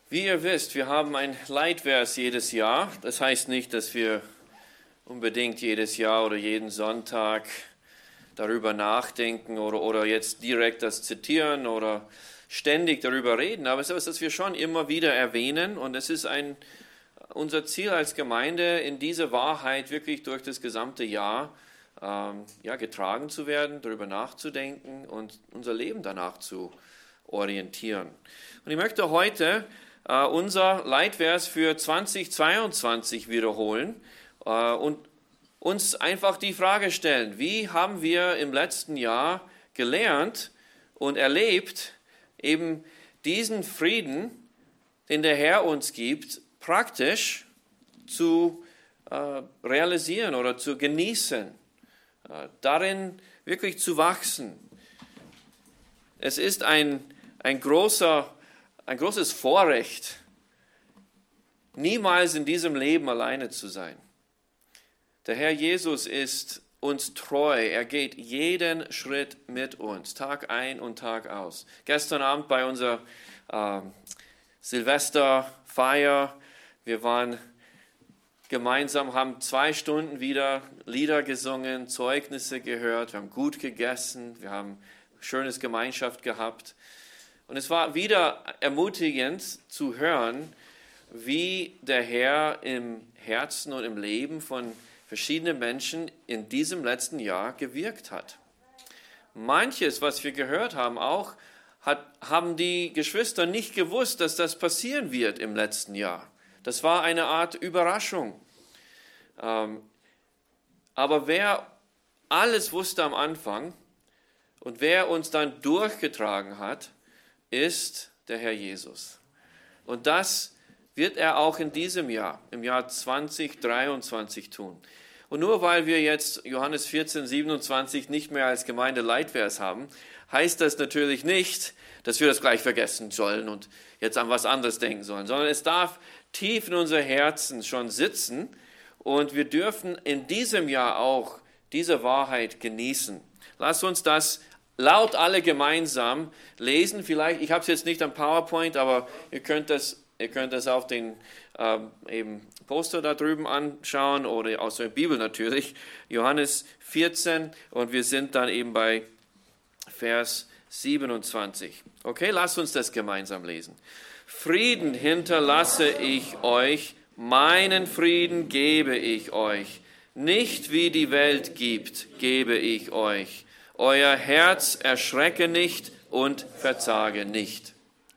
Wie ihr wisst, wir haben ein Leitvers jedes Jahr. Das heißt nicht, dass wir unbedingt jedes Jahr oder jeden Sonntag darüber nachdenken oder jetzt direkt das zitieren oder ständig darüber reden. Aber es ist etwas, das wir schon immer wieder erwähnen. Und es ist unser Ziel als Gemeinde, in diese Wahrheit wirklich durch das gesamte Jahr getragen zu werden, darüber nachzudenken und unser Leben danach zu orientieren. Und ich möchte heute unser Leitvers für 2022 wiederholen und uns einfach die Frage stellen, wie haben wir im letzten Jahr gelernt und erlebt, eben diesen Frieden, den der Herr uns gibt, praktisch zu realisieren oder zu genießen, darin wirklich zu wachsen. Es ist ein großes Vorrecht, niemals in diesem Leben alleine zu sein. Der Herr Jesus ist uns treu. Er geht jeden Schritt mit uns, Tag ein und Tag aus. Gestern Abend bei unserer Silvesterfeier, wir waren gemeinsam, haben 2 Stunden wieder Lieder gesungen, Zeugnisse gehört, wir haben gut gegessen, wir haben schönes Gemeinschaft gehabt. Und es war wieder ermutigend zu hören, wie der Herr im Herzen und im Leben von verschiedenen Menschen in diesem letzten Jahr gewirkt hat. Manches, was wir gehört haben, haben die Geschwister nicht gewusst, dass das passieren wird im letzten Jahr. Das war eine Art Überraschung. Aber wer alles wusste am Anfang und wer uns dann durchgetragen hat, ist der Herr Jesus. Und das wird er auch in diesem Jahr, im Jahr 2023 tun. Und nur weil wir jetzt Johannes 14, 27 nicht mehr als Gemeinde-Leitvers haben, heißt das natürlich nicht, dass wir das gleich vergessen sollen und jetzt an was anderes denken sollen, sondern es darf tief in unser Herzen schon sitzen und wir dürfen in diesem Jahr auch diese Wahrheit genießen. Lasst uns das laut alle gemeinsam lesen. Vielleicht, ich habe es jetzt nicht am PowerPoint, aber ihr könnt das auf den Poster da drüben anschauen oder aus der Bibel natürlich. Johannes 14 und wir sind dann eben bei Vers 27. Okay, lasst uns das gemeinsam lesen. Frieden hinterlasse ich euch, meinen Frieden gebe ich euch. Nicht wie die Welt gibt, gebe ich euch. Euer Herz erschrecke nicht und verzage nicht.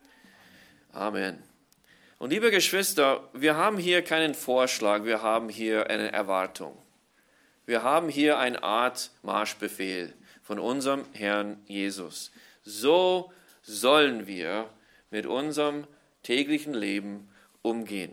Amen. Und liebe Geschwister, wir haben hier keinen Vorschlag, wir haben hier eine Erwartung. Wir haben hier eine Art Marschbefehl von unserem Herrn Jesus. So sollen wir mit unserem täglichen Leben umgehen.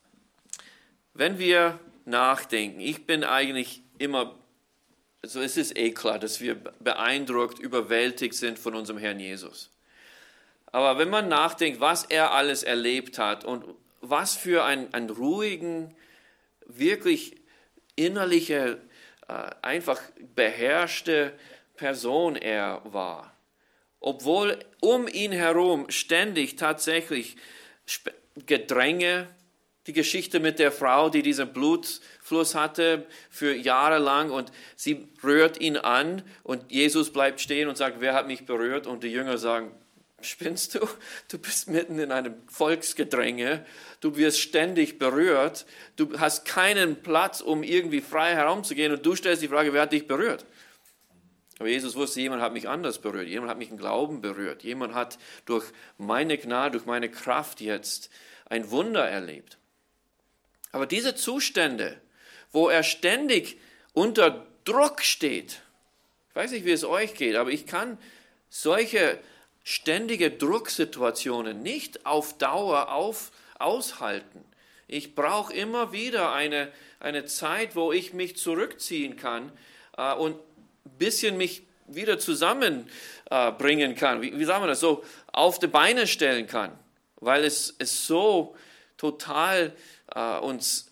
Wenn wir nachdenken, ich bin eigentlich immer, also es ist klar, dass wir beeindruckt, überwältigt sind von unserem Herrn Jesus. Aber wenn man nachdenkt, was er alles erlebt hat und was für einen ruhigen, wirklich innerliche, einfach beherrschte Person er war. Obwohl um ihn herum ständig tatsächlich Gedränge, die Geschichte mit der Frau, die diesen Blutfluss hatte für Jahre lang und sie rührt ihn an und Jesus bleibt stehen und sagt, wer hat mich berührt? Und die Jünger sagen, spinnst du? Du bist mitten in einem Volksgedränge, du wirst ständig berührt, du hast keinen Platz, um irgendwie frei herumzugehen und du stellst die Frage, wer hat dich berührt? Aber Jesus wusste, jemand hat mich anders berührt, jemand hat mich im Glauben berührt, jemand hat durch meine Gnade, durch meine Kraft jetzt ein Wunder erlebt. Aber diese Zustände, wo er ständig unter Druck steht, ich weiß nicht, wie es euch geht, aber ich kann solche ständige Drucksituationen nicht auf Dauer aushalten. Ich brauche immer wieder eine Zeit, wo ich mich zurückziehen kann und ein bisschen mich wieder zusammenbringen kann. Wie sagen wir das? So auf die Beine stellen kann, weil es so total uns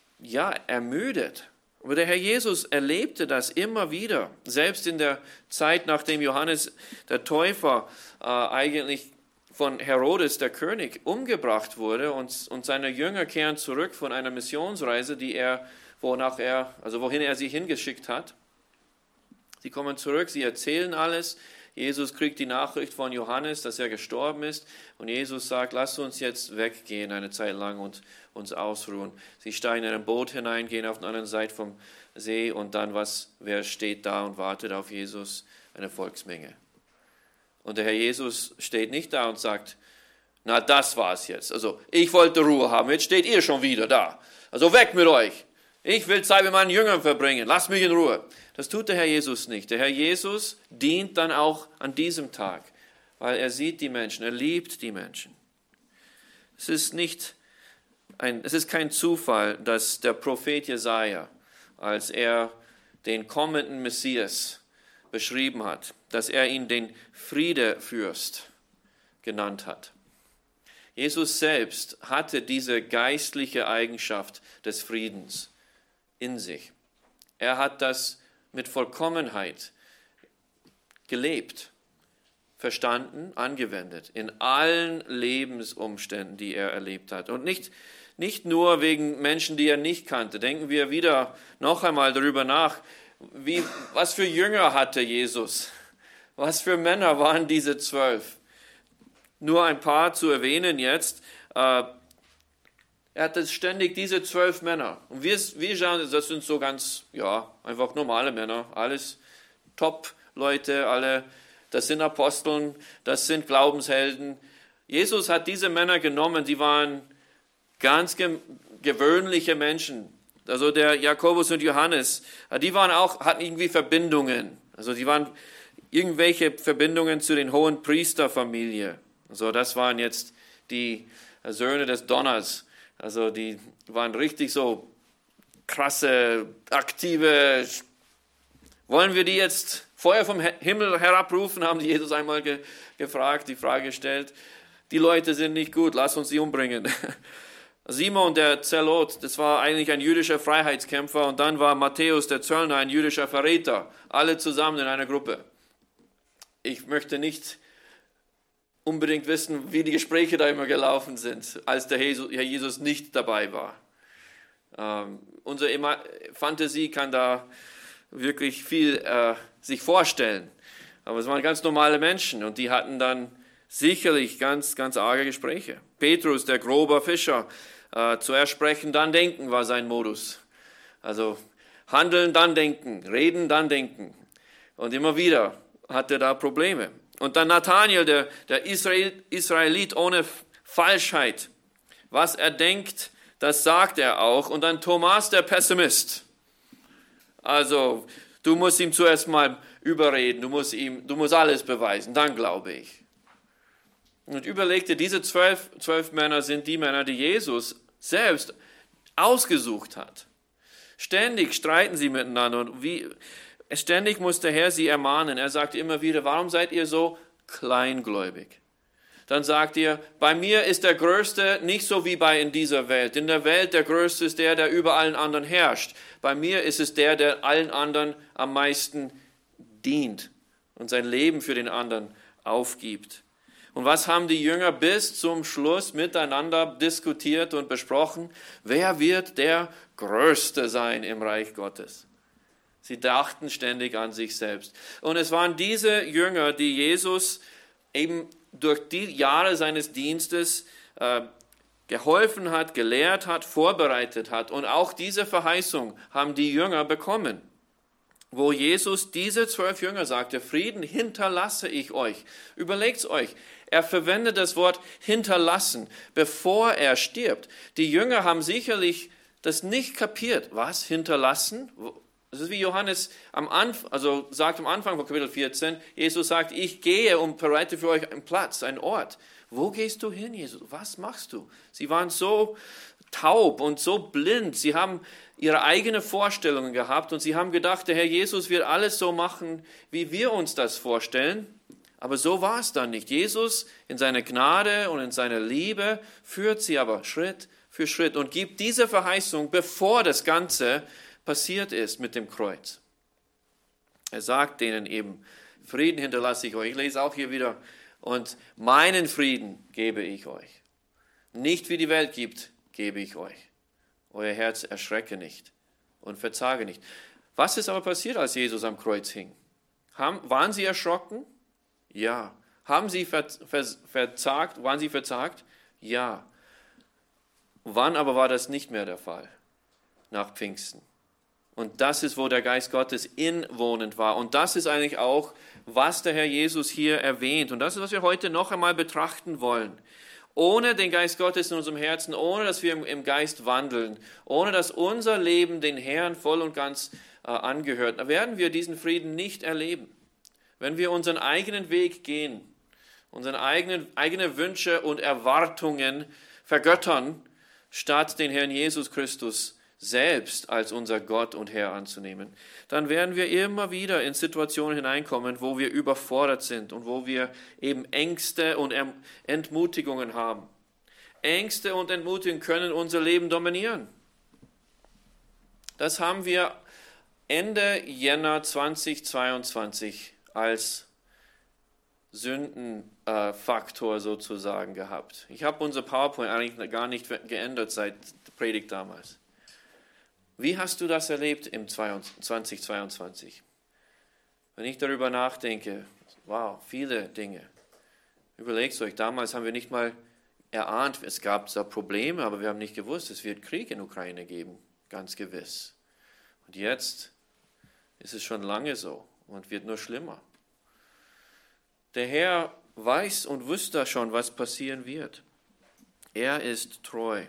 ermüdet. Aber der Herr Jesus erlebte das immer wieder, selbst in der Zeit, nachdem Johannes der Täufer eigentlich von Herodes, der König, umgebracht wurde und seine Jünger kehren zurück von einer Missionsreise, wohin er sie hingeschickt hat. Sie kommen zurück, sie erzählen alles. Jesus kriegt die Nachricht von Johannes, dass er gestorben ist. Und Jesus sagt, lasst uns jetzt weggehen eine Zeit lang und uns ausruhen. Sie steigen in ein Boot hinein, gehen auf der anderen Seite vom See und dann wer steht da und wartet auf Jesus? Eine Volksmenge. Und der Herr Jesus steht nicht da und sagt, na das war's jetzt. Also ich wollte Ruhe haben, jetzt steht ihr schon wieder da. Also weg mit euch. Ich will Zeit mit meinen Jüngern verbringen, lasst mich in Ruhe. Das tut der Herr Jesus nicht. Der Herr Jesus dient dann auch an diesem Tag, weil er sieht die Menschen, er liebt die Menschen. Es ist kein Zufall, dass der Prophet Jesaja, als er den kommenden Messias beschrieben hat, dass er ihn den Friedefürst genannt hat. Jesus selbst hatte diese geistliche Eigenschaft des Friedens in sich. Er hat das mit Vollkommenheit gelebt, verstanden, angewendet in allen Lebensumständen, die er erlebt hat. Und nicht nur wegen Menschen, die er nicht kannte. Denken wir wieder noch einmal darüber nach, was für Jünger hatte Jesus? Was für Männer waren diese 12? Nur ein paar zu erwähnen jetzt. Er hatte ständig diese 12 Männer. Und wir schauen, das sind so ganz, einfach normale Männer. Alles Top-Leute, alle, das sind Aposteln, das sind Glaubenshelden. Jesus hat diese Männer genommen, die waren ganz gewöhnliche Menschen. Also der Jakobus und Johannes, hatten irgendwie Verbindungen. Also die waren irgendwelche Verbindungen zu den hohen Priesterfamilie. Also das waren jetzt die Söhne des Donners. Also die waren richtig so krasse, aktive. Wollen wir die jetzt Feuer vom Himmel herabrufen, haben die Jesus einmal gefragt, die Frage gestellt. Die Leute sind nicht gut, lass uns sie umbringen. Simon der Zelot, das war eigentlich ein jüdischer Freiheitskämpfer und dann war Matthäus der Zöllner ein jüdischer Verräter. Alle zusammen in einer Gruppe. Ich möchte nicht unbedingt wissen, wie die Gespräche da immer gelaufen sind, als der Herr Jesus nicht dabei war. Unsere Fantasie kann da wirklich viel sich vorstellen. Aber es waren ganz normale Menschen und die hatten dann sicherlich ganz, ganz arge Gespräche. Petrus, der grobe Fischer, zuerst sprechen, dann denken war sein Modus. Also handeln, dann denken, reden, dann denken. Und immer wieder hat er da Probleme. Und dann Nathanael, der Israelit ohne Falschheit. Was er denkt, das sagt er auch. Und dann Thomas, der Pessimist. Also du musst ihm zuerst mal überreden, du musst alles beweisen, dann glaube ich. Und überlegte, diese 12 Männer sind die Männer, die Jesus selbst ausgesucht hat. Ständig streiten sie miteinander und ständig muss der Herr sie ermahnen. Er sagt immer wieder, warum seid ihr so kleingläubig? Dann sagt ihr, bei mir ist der Größte nicht so wie in dieser Welt. In der Welt der Größte ist der über allen anderen herrscht. Bei mir ist es der allen anderen am meisten dient und sein Leben für den anderen aufgibt. Und was haben die Jünger bis zum Schluss miteinander diskutiert und besprochen? Wer wird der Größte sein im Reich Gottes? Sie dachten ständig an sich selbst. Und es waren diese Jünger, die Jesus eben durch die Jahre seines Dienstes geholfen hat, gelehrt hat, vorbereitet hat. Und auch diese Verheißung haben die Jünger bekommen, wo Jesus diese 12 Jünger sagte, Frieden hinterlasse ich euch. Überlegt's euch. Er verwendet das Wort hinterlassen, bevor er stirbt. Die Jünger haben sicherlich das nicht kapiert. Was? Hinterlassen? Das ist wie Johannes sagt am Anfang von Kapitel 14, Jesus sagt, ich gehe und bereite für euch einen Platz, einen Ort. Wo gehst du hin, Jesus? Was machst du? Sie waren so taub und so blind. Sie haben ihre eigenen Vorstellungen gehabt und sie haben gedacht, der Herr Jesus wird alles so machen, wie wir uns das vorstellen. Aber so war es dann nicht. Jesus in seiner Gnade und in seiner Liebe führt sie aber Schritt für Schritt und gibt diese Verheißung, bevor das Ganze passiert ist mit dem Kreuz. Er sagt denen eben, Frieden hinterlasse ich euch. Ich lese auch hier wieder Und meinen Frieden gebe ich euch. Nicht wie die Welt gibt, gebe ich euch. Euer Herz erschrecke nicht und verzage nicht. Was ist aber passiert, als Jesus am Kreuz hing? Waren sie erschrocken? Ja. Haben sie verzagt? Waren sie verzagt? Ja. Wann aber war das nicht mehr der Fall? Nach Pfingsten. Und das ist, wo der Geist Gottes inwohnend war. Und das ist eigentlich auch, was der Herr Jesus hier erwähnt. Und das ist, was wir heute noch einmal betrachten wollen. Ohne den Geist Gottes in unserem Herzen, ohne dass wir im Geist wandeln, ohne dass unser Leben den Herrn voll und ganz angehört, werden wir diesen Frieden nicht erleben. Wenn wir unseren eigenen Weg gehen, unsere eigene Wünsche und Erwartungen vergöttern, statt den Herrn Jesus Christus selbst als unser Gott und Herr anzunehmen, dann werden wir immer wieder in Situationen hineinkommen, wo wir überfordert sind und wo wir eben Ängste und Entmutigungen haben. Ängste und Entmutigungen können unser Leben dominieren. Das haben wir Ende Jänner 2022 als Sündenfaktor sozusagen gehabt. Ich habe unser PowerPoint eigentlich gar nicht geändert seit der Predigt damals. Wie hast du das erlebt im 2022? Wenn ich darüber nachdenke, wow, viele Dinge. Überlegt euch, damals haben wir nicht mal erahnt, es gab da Probleme, aber wir haben nicht gewusst, es wird Krieg in Ukraine geben, ganz gewiss. Und jetzt ist es schon lange so und wird nur schlimmer. Der Herr weiß und wusste schon, was passieren wird. Er ist treu.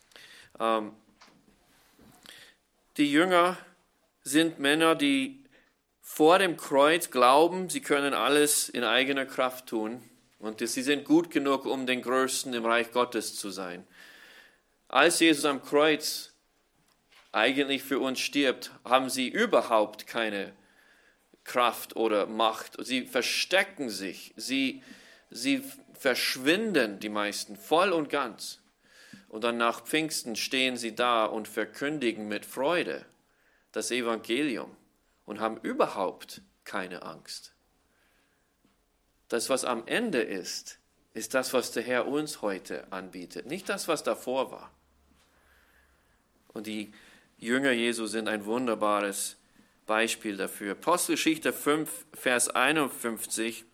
Die Jünger sind Männer, die vor dem Kreuz glauben, sie können alles in eigener Kraft tun und sie sind gut genug, um den Größten im Reich Gottes zu sein. Als Jesus am Kreuz eigentlich für uns stirbt, haben sie überhaupt keine Kraft oder Macht. Sie verstecken sich, sie verschwinden, die meisten, voll und ganz. Und dann nach Pfingsten stehen sie da und verkündigen mit Freude das Evangelium und haben überhaupt keine Angst. Das, was am Ende ist das, was der Herr uns heute anbietet, nicht das, was davor war. Und die Jünger Jesu sind ein wunderbares Beispiel dafür. Apostelgeschichte 5, Vers 41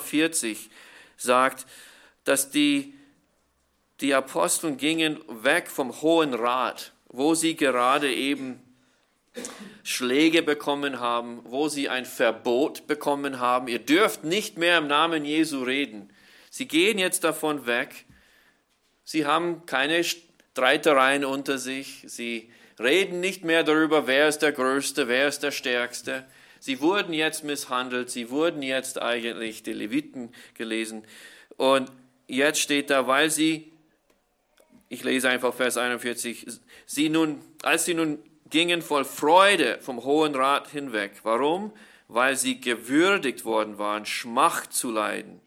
sagt, dass die Apostel gingen weg vom Hohen Rat, wo sie gerade eben Schläge bekommen haben, wo sie ein Verbot bekommen haben. Ihr dürft nicht mehr im Namen Jesu reden. Sie gehen jetzt davon weg. Sie haben keine Streitereien unter sich. Sie reden nicht mehr darüber, wer ist der Größte, wer ist der Stärkste. Sie wurden jetzt misshandelt. Sie wurden jetzt eigentlich die Leviten gelesen. Und jetzt steht da, weil sie, ich lese einfach Vers 41, als sie nun gingen voll Freude vom Hohen Rat hinweg. Warum? Weil sie gewürdigt worden waren, Schmach zu leiden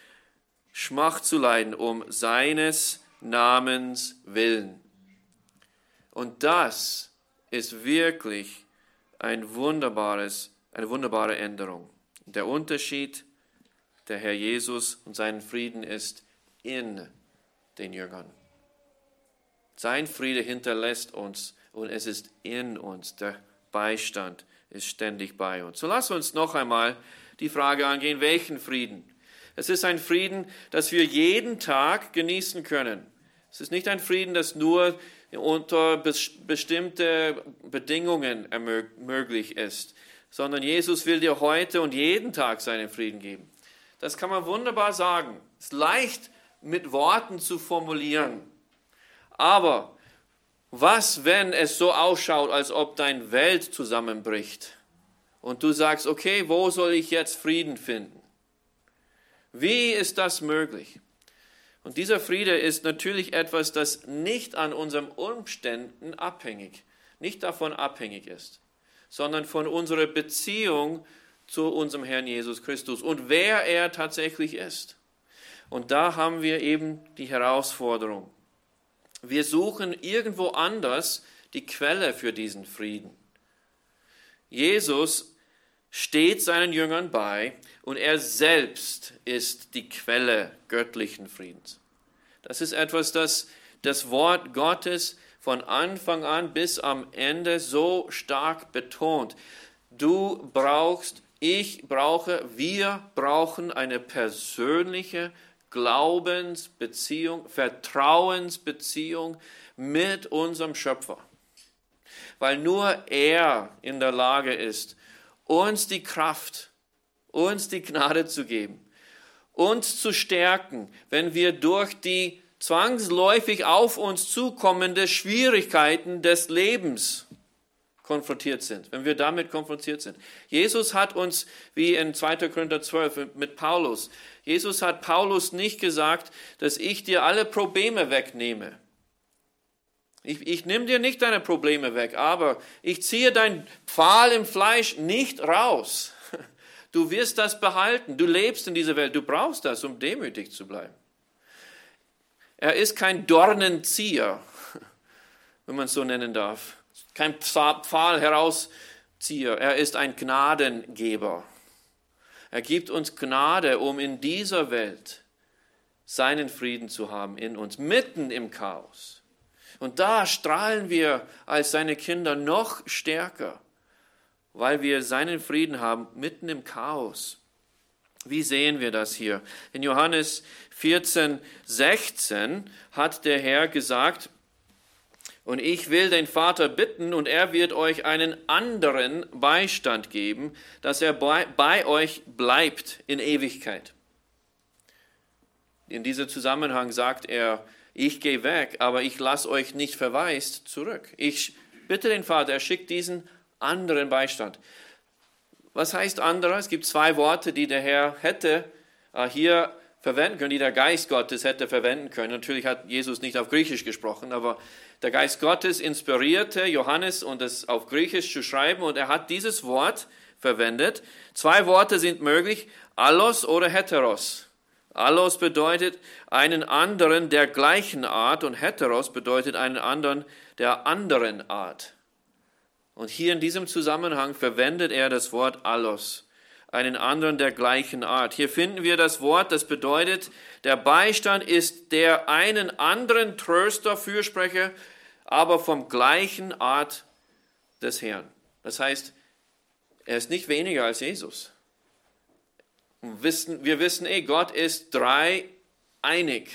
um seines Namens willen. Und das ist wirklich eine wunderbare Änderung. Der Unterschied, der Herr Jesus und seinen Frieden ist in den Jüngern. Sein Friede hinterlässt uns und es ist in uns. Der Beistand ist ständig bei uns. So lass uns noch einmal die Frage angehen, welchen Frieden? Es ist ein Frieden, das wir jeden Tag genießen können. Es ist nicht ein Frieden, das nur unter bestimmte Bedingungen möglich ist, sondern Jesus will dir heute und jeden Tag seinen Frieden geben. Das kann man wunderbar sagen. Es ist leicht mit Worten zu formulieren. Aber was, wenn es so ausschaut, als ob deine Welt zusammenbricht und du sagst, okay, wo soll ich jetzt Frieden finden? Wie ist das möglich? Und dieser Friede ist natürlich etwas, das nicht an unseren Umständen nicht davon abhängig ist, sondern von unserer Beziehung zu unserem Herrn Jesus Christus und wer er tatsächlich ist. Und da haben wir eben die Herausforderung. Wir suchen irgendwo anders die Quelle für diesen Frieden. Jesus steht seinen Jüngern bei und er selbst ist die Quelle göttlichen Friedens. Das ist etwas, das das Wort Gottes von Anfang an bis am Ende so stark betont. Du brauchst, ich brauche, wir brauchen eine persönliche Glaubensbeziehung, Vertrauensbeziehung mit unserem Schöpfer. Weil nur er in der Lage ist, uns die Kraft, uns die Gnade zu geben, uns zu stärken, wenn wir durch die zwangsläufig auf uns zukommende Schwierigkeiten des Lebens konfrontiert sind, wenn wir damit konfrontiert sind. Jesus hat uns, wie in 2. Korinther 12 mit Paulus, Jesus hat Paulus nicht gesagt, dass ich dir alle Probleme wegnehme. Ich nehme dir nicht deine Probleme weg, aber ich ziehe dein Pfahl im Fleisch nicht raus. Du wirst das behalten. Du lebst in dieser Welt. Du brauchst das, um demütig zu bleiben. Er ist kein Dornenzieher, wenn man es so nennen darf. Kein Pfahl herauszieher. Er ist ein Gnadengeber. Er gibt uns Gnade, um in dieser Welt seinen Frieden zu haben in uns, mitten im Chaos. Und da strahlen wir als seine Kinder noch stärker, weil wir seinen Frieden haben, mitten im Chaos. Wie sehen wir das hier? In Johannes 14,16 hat der Herr gesagt, und ich will den Vater bitten, und er wird euch einen anderen Beistand geben, dass er bei euch bleibt in Ewigkeit. In diesem Zusammenhang sagt er, ich gehe weg, aber ich lasse euch nicht verwaist zurück. Ich bitte den Vater, er schickt diesen anderen Beistand. Was heißt anderer? Es gibt zwei Worte, die der Herr hätte hier verwenden können, die der Geist Gottes hätte verwenden können. Natürlich hat Jesus nicht auf Griechisch gesprochen, aber der Geist Gottes inspirierte Johannes, um das auf Griechisch zu schreiben, und er hat dieses Wort verwendet. Zwei Worte sind möglich, allos oder heteros. Allos bedeutet einen anderen der gleichen Art und heteros bedeutet einen anderen der anderen Art. Und hier in diesem Zusammenhang verwendet er das Wort allos, einen anderen der gleichen Art. Hier finden wir das Wort, das bedeutet, der Beistand ist der einen anderen Tröster, Fürsprecher, aber vom gleichen Art des Herrn. Das heißt, er ist nicht weniger als Jesus. Wir wissen, Gott ist dreieinig.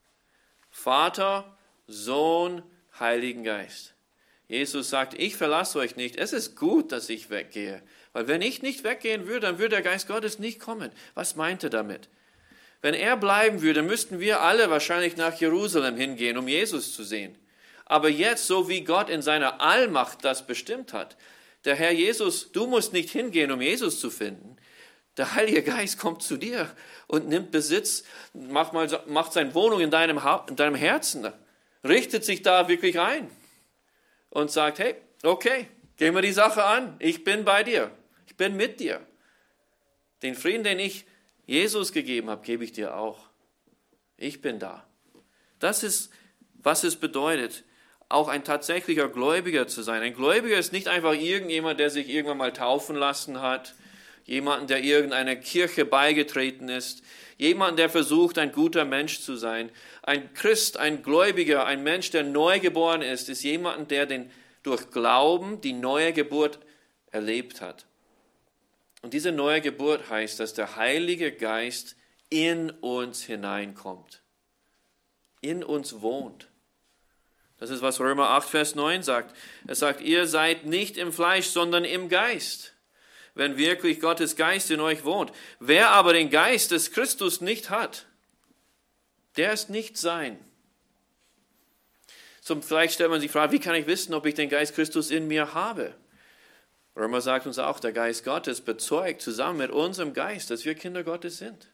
Vater, Sohn, Heiligen Geist. Jesus sagt, ich verlasse euch nicht. Es ist gut, dass ich weggehe. Weil wenn ich nicht weggehen würde, dann würde der Geist Gottes nicht kommen. Was meint er damit? Wenn er bleiben würde, müssten wir alle wahrscheinlich nach Jerusalem hingehen, um Jesus zu sehen. Aber jetzt, so wie Gott in seiner Allmacht das bestimmt hat, der Herr Jesus, du musst nicht hingehen, um Jesus zu finden. Der Heilige Geist kommt zu dir und nimmt Besitz, macht seine Wohnung in deinem Herzen, richtet sich da wirklich ein und sagt, hey, okay, gehen wir die Sache an, ich bin bei dir, ich bin mit dir. Den Frieden, den ich Jesus gegeben habe, gebe ich dir auch. Ich bin da. Das ist, was es bedeutet, auch ein tatsächlicher Gläubiger zu sein. Ein Gläubiger ist nicht einfach irgendjemand, der sich irgendwann mal taufen lassen hat, jemanden, der irgendeiner Kirche beigetreten ist, jemanden, der versucht, ein guter Mensch zu sein. Ein Christ, ein Gläubiger, ein Mensch, der neu geboren ist jemand, der durch Glauben die neue Geburt erlebt hat. Und diese neue Geburt heißt, dass der Heilige Geist in uns hineinkommt, in uns wohnt. Das ist, was Römer 8, Vers 9 sagt. Er sagt, ihr seid nicht im Fleisch, sondern im Geist, wenn wirklich Gottes Geist in euch wohnt. Wer aber den Geist des Christus nicht hat, der ist nicht sein. Vielleicht stellt man sich die Frage, wie kann ich wissen, ob ich den Geist Christus in mir habe? Römer sagt uns auch, der Geist Gottes bezeugt zusammen mit unserem Geist, dass wir Kinder Gottes sind.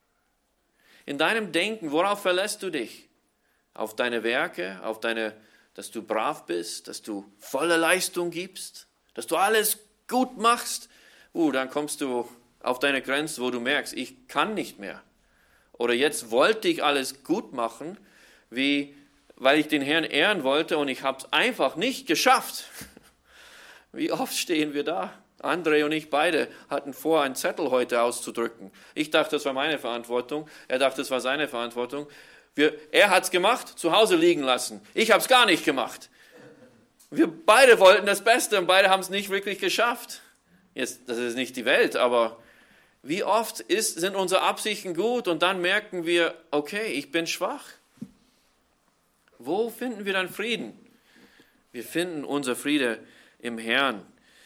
In deinem Denken, worauf verlässt du dich? Auf deine Werke, dass du brav bist, dass du volle Leistung gibst, dass du alles gut machst? Dann kommst du auf deine Grenze, wo du merkst, ich kann nicht mehr. Oder jetzt wollte ich alles gut machen, weil ich den Herrn ehren wollte und ich habe es einfach nicht geschafft. Wie oft stehen wir da André und ich beide hatten vor, einen Zettel heute auszudrücken. Ich dachte, das war meine Verantwortung. Er dachte, das war seine Verantwortung. Er hat es gemacht, zu Hause liegen lassen. Ich habe es gar nicht gemacht. Wir beide wollten das Beste und beide haben es nicht wirklich geschafft. Jetzt, das ist nicht die Welt, aber wie oft sind unsere Absichten gut und dann merken wir, okay, ich bin schwach. Wo finden wir dann Frieden? Wir finden unser Friede im Herrn.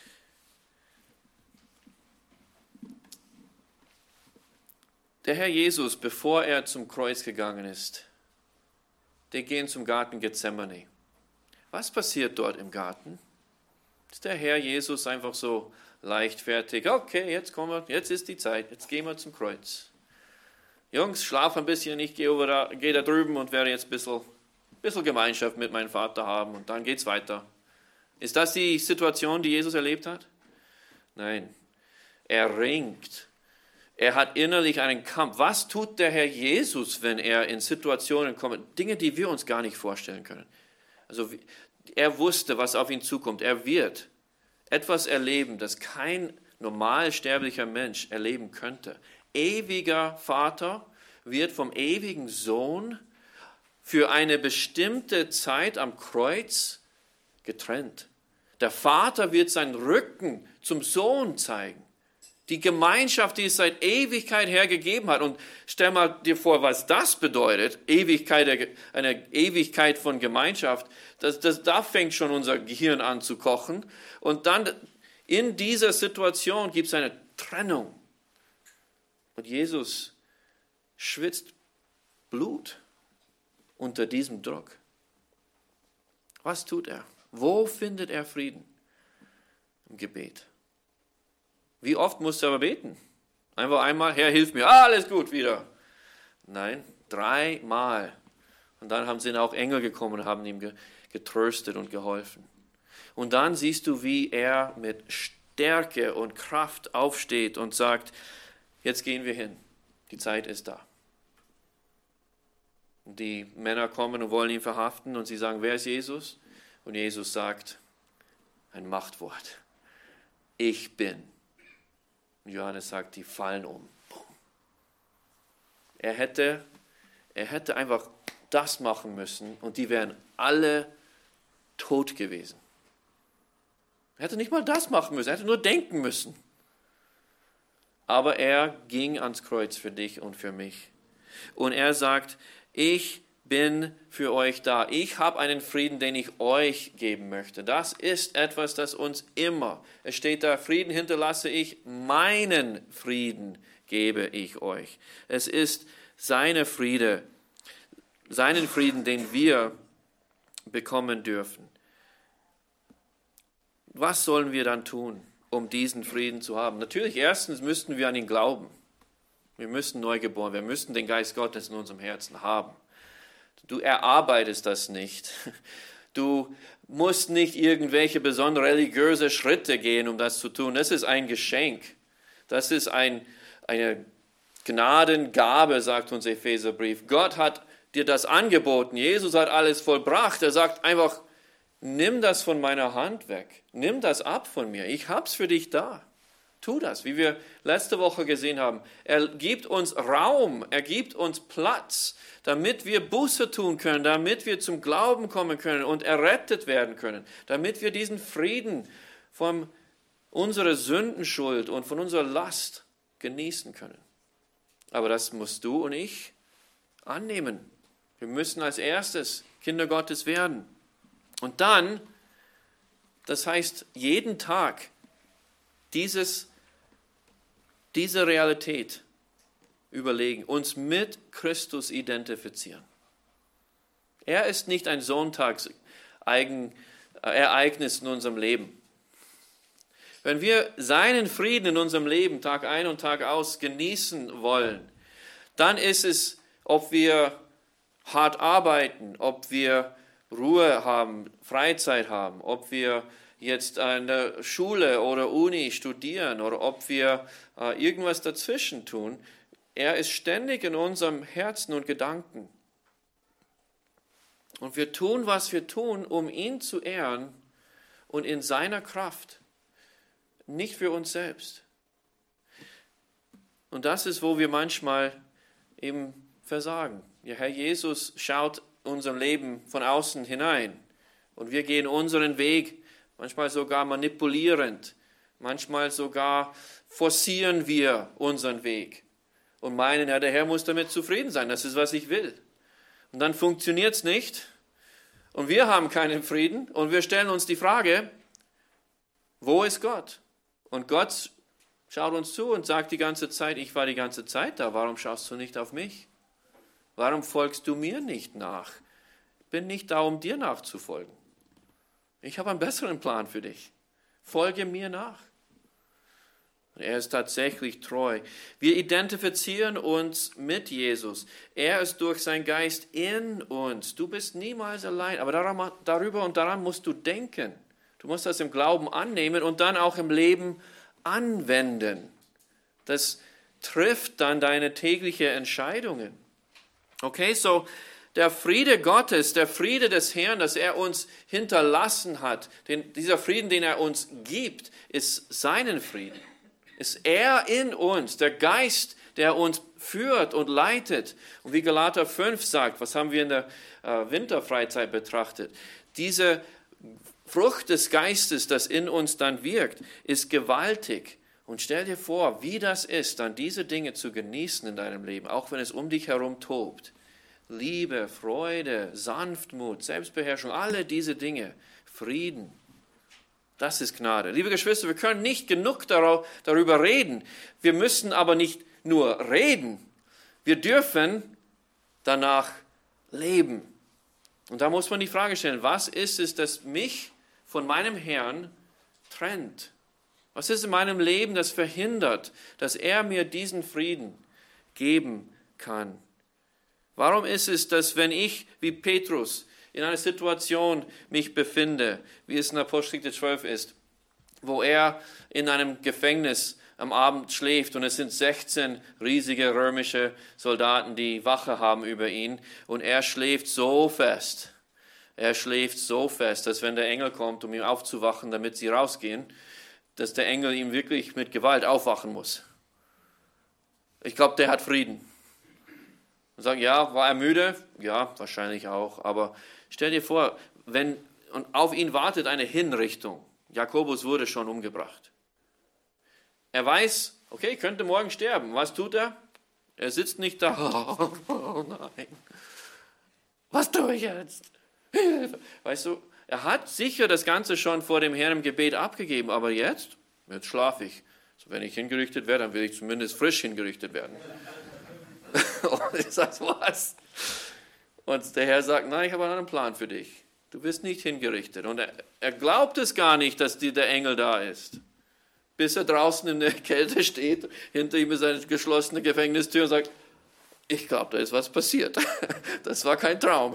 Der Herr Jesus, bevor er zum Kreuz gegangen ist, der geht zum Garten Gethsemane. Was passiert dort im Garten? Ist der Herr Jesus einfach so leichtfertig? Okay, jetzt kommen wir, jetzt ist die Zeit, jetzt gehen wir zum Kreuz. Jungs, schlaf ein bisschen, ich gehe da drüben und werde jetzt ein bisschen Gemeinschaft mit meinem Vater haben und dann geht's weiter. Ist das die Situation, die Jesus erlebt hat? Nein, er ringt. Er hat innerlich einen Kampf. Was tut der Herr Jesus, wenn er in Situationen kommt? Dinge, die wir uns gar nicht vorstellen können. Also er wusste, was auf ihn zukommt. Er wird etwas erleben, das kein normal sterblicher Mensch erleben könnte. Ewiger Vater wird vom ewigen Sohn für eine bestimmte Zeit am Kreuz getrennt. Der Vater wird seinen Rücken zum Sohn zeigen. Die Gemeinschaft, die es seit Ewigkeit her gegeben hat. Und stell mal dir vor, was das bedeutet. Eine Ewigkeit von Gemeinschaft. Da fängt schon unser Gehirn an zu kochen. Und dann in dieser Situation gibt es eine Trennung. Und Jesus schwitzt Blut unter diesem Druck. Was tut er? Wo findet er Frieden? Im Gebet. Wie oft musste er aber beten? Einfach einmal, Herr, hilf mir, alles gut wieder. Nein, 3 Mal. Und dann sind auch Engel gekommen und haben ihm getröstet und geholfen. Und dann siehst du, wie er mit Stärke und Kraft aufsteht und sagt, jetzt gehen wir hin, die Zeit ist da. Und die Männer kommen und wollen ihn verhaften und sie sagen, wer ist Jesus? Und Jesus sagt, ein Machtwort, ich bin. Und Johannes sagt, die fallen um. Er hätte einfach das machen müssen und die wären alle tot gewesen. Er hätte nicht mal das machen müssen, er hätte nur denken müssen. Aber er ging ans Kreuz für dich und für mich. Und er sagt, ich bin für euch da. Ich habe einen Frieden, den ich euch geben möchte. Das ist etwas, das uns immer, es steht da, Frieden hinterlasse ich, meinen Frieden gebe ich euch. Es ist seine Friede, seinen Frieden, den wir bekommen dürfen. Was sollen wir dann tun, um diesen Frieden zu haben? Natürlich, erstens müssten wir an ihn glauben. Wir müssen neu geboren, wir müssen den Geist Gottes in unserem Herzen haben. Du erarbeitest das nicht. Du musst nicht irgendwelche besondere religiöse Schritte gehen, um das zu tun. Das ist ein Geschenk. Das ist eine Gnadengabe, sagt uns Epheserbrief. Gott hat dir das angeboten. Jesus hat alles vollbracht. Er sagt einfach, nimm das von meiner Hand weg. Nimm das ab von mir. Ich hab's für dich da. Tu das, wie wir letzte Woche gesehen haben. Er gibt uns Raum, er gibt uns Platz, damit wir Buße tun können, damit wir zum Glauben kommen können und errettet werden können, damit wir diesen Frieden von unserer Sündenschuld und von unserer Last genießen können. Aber das musst du und ich annehmen. Wir müssen als erstes Kinder Gottes werden. Und dann, das heißt, jeden Tag diese Realität überlegen, uns mit Christus identifizieren. Er ist nicht ein Sonntagsereignis in unserem Leben. Wenn wir seinen Frieden in unserem Leben Tag ein und Tag aus genießen wollen, dann ist es, ob wir hart arbeiten, ob wir Ruhe haben, Freizeit haben, ob wir jetzt an der Schule oder Uni studieren oder ob wir irgendwas dazwischen tun. Er ist ständig in unserem Herzen und Gedanken. Und wir tun, was wir tun, um ihn zu ehren und in seiner Kraft nicht für uns selbst. Und das ist, wo wir manchmal eben versagen. Ja, Herr Jesus schaut unserem Leben von außen hinein und wir gehen unseren Weg, manchmal sogar manipulierend, manchmal sogar forcieren wir unseren Weg und meinen, ja, der Herr muss damit zufrieden sein, das ist, was ich will. Und dann funktioniert es nicht und wir haben keinen Frieden und wir stellen uns die Frage, wo ist Gott? Und Gott schaut uns zu und sagt die ganze Zeit, ich war die ganze Zeit da, warum schaust du nicht auf mich? Warum folgst du mir nicht nach? Ich bin nicht da, um dir nachzufolgen. Ich habe einen besseren Plan für dich. Folge mir nach. Und er ist tatsächlich treu. Wir identifizieren uns mit Jesus. Er ist durch seinen Geist in uns. Du bist niemals allein, aber darüber und daran musst du denken. Du musst das im Glauben annehmen und dann auch im Leben anwenden. Das trifft dann deine täglichen Entscheidungen. Okay, so der Friede Gottes, der Friede des Herrn, dass er uns hinterlassen hat, dieser Frieden, den er uns gibt, ist seinen Frieden. Ist er in uns, der Geist, der uns führt und leitet. Und wie Galater 5 sagt, was haben wir in der Winterfreizeit betrachtet, diese Frucht des Geistes, das in uns dann wirkt, ist gewaltig. Und stell dir vor, wie das ist, dann diese Dinge zu genießen in deinem Leben, auch wenn es um dich herum tobt. Liebe, Freude, Sanftmut, Selbstbeherrschung, alle diese Dinge, Frieden. Das ist Gnade. Liebe Geschwister, wir können nicht genug darüber reden. Wir müssen aber nicht nur reden. Wir dürfen danach leben. Und da muss man die Frage stellen, was ist es, das mich von meinem Herrn trennt? Was ist in meinem Leben, das verhindert, dass er mir diesen Frieden geben kann? Warum ist es, dass wenn ich, wie Petrus, in einer Situation mich befinde, wie es in Apostelgeschichte 12 ist, wo er in einem Gefängnis am Abend schläft und es sind 16 riesige römische Soldaten, die Wache haben über ihn und er schläft so fest, dass wenn der Engel kommt, um ihn aufzuwachen, damit sie rausgehen, dass der Engel ihm wirklich mit Gewalt aufwachen muss. Ich glaube, der hat Frieden. Und sagt, ja, war er müde? Ja, wahrscheinlich auch. Aber stell dir vor, und auf ihn wartet eine Hinrichtung. Jakobus wurde schon umgebracht. Er weiß, okay, könnte morgen sterben. Was tut er? Er sitzt nicht da. Oh nein. Was tue ich jetzt? Hilfe. Weißt du, er hat sicher das Ganze schon vor dem Herrn im Gebet abgegeben, aber jetzt schlafe ich. So, wenn ich hingerichtet werde, dann will ich zumindest frisch hingerichtet werden. Und ich sage, was? Und der Herr sagt, nein, ich habe einen Plan für dich. Du wirst nicht hingerichtet. Und er glaubt es gar nicht, dass der Engel da ist. Bis er draußen in der Kälte steht, hinter ihm ist eine geschlossene Gefängnistür und sagt, ich glaube, da ist was passiert. Das war kein Traum.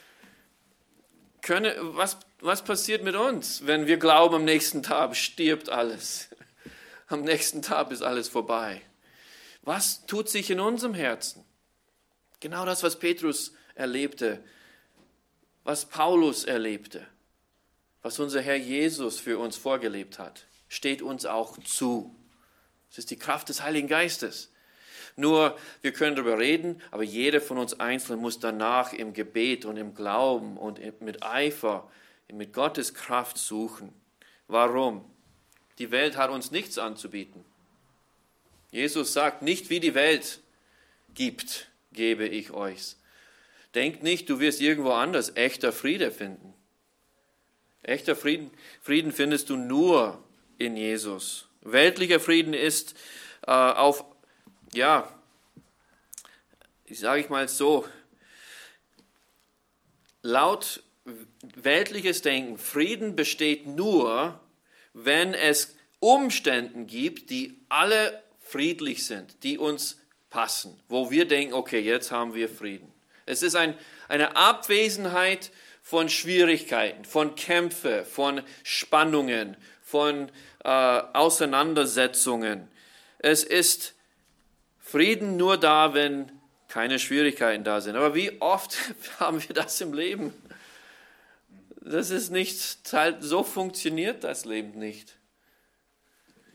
Was passiert mit uns, wenn wir glauben, am nächsten Tag stirbt alles? Am nächsten Tag ist alles vorbei. Was tut sich in unserem Herzen? Genau das, was Petrus erlebte, was Paulus erlebte, was unser Herr Jesus für uns vorgelebt hat, steht uns auch zu. Es ist die Kraft des Heiligen Geistes. Nur, wir können darüber reden, aber jeder von uns einzeln muss danach im Gebet und im Glauben und mit Eifer, mit Gottes Kraft suchen. Warum? Die Welt hat uns nichts anzubieten. Jesus sagt, nicht wie die Welt gibt, gebe ich euch. Denk nicht, du wirst irgendwo anders echter Friede finden. Echter Frieden findest du nur in Jesus. Weltlicher Frieden ist sage ich mal so, laut weltliches Denken, Frieden besteht nur, wenn es Umständen gibt, die alle friedlich sind, die uns passen, wo wir denken, okay, jetzt haben wir Frieden. Es ist eine Abwesenheit von Schwierigkeiten, von Kämpfen, von Spannungen, von Auseinandersetzungen. Es ist Frieden nur da, wenn keine Schwierigkeiten da sind. Aber wie oft haben wir das im Leben? Das ist nicht, so funktioniert das Leben nicht.